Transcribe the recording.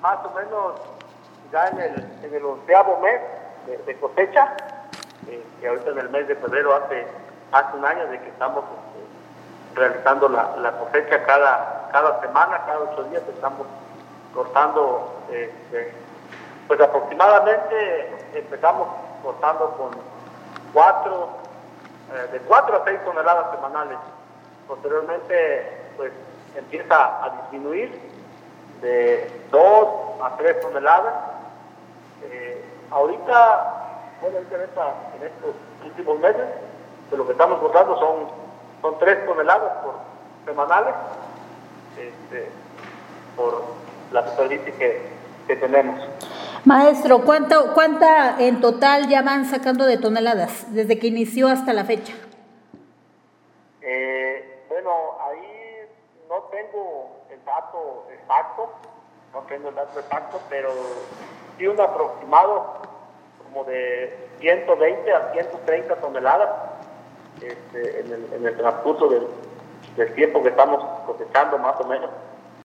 más o menos ya en el 11º mes de cosecha, que ahorita en el mes de febrero hace un año de que estamos realizando la cosecha cada semana, cada 8 días estamos cortando, pues aproximadamente empezamos cortando con de 4 a 6 toneladas semanales. Posteriormente, pues empieza a disminuir de 2 a 3 toneladas. Ahorita, bueno, en estos últimos meses, de lo que estamos cortando son 3 toneladas semanales, por la superficie que tenemos. Maestro, ¿cuánta en total ya van sacando de toneladas desde que inició hasta la fecha? Bueno, ahí no tengo el dato exacto, pero sí un aproximado como de 120 a 130 toneladas en el transcurso del tiempo que estamos cosechando, más o menos.